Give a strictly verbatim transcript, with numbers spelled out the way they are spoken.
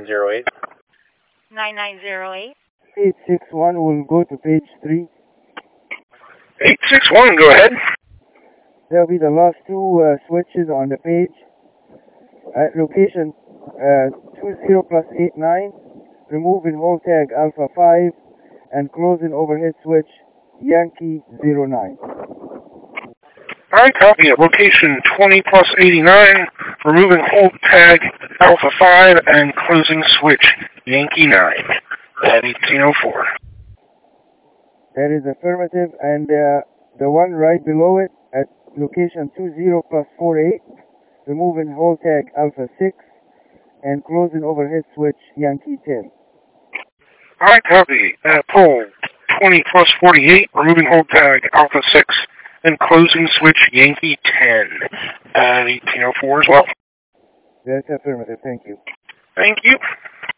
nine zero eight. nine nine zero eight. eight six one will go to page three. eight six one, go ahead. There'll be the last two uh, switches on the page. At location uh, two zero plus eight nine, removing hold tag alpha five and closing overhead switch Yankee zero nine. Alright, copy it. Location twenty plus eighty-nine, removing hold tag alpha five and closing switch Yankee nine at eighteen oh four. That is affirmative, and uh, the one right below it at location two zero plus forty-eight, removing hold tag alpha six and closing overhead switch Yankee ten. Alright, copy. At pole twenty plus forty-eight, removing hold tag alpha six and closing switch Yankee ten at eighteen oh four as well. That's affirmative, thank you. Thank you.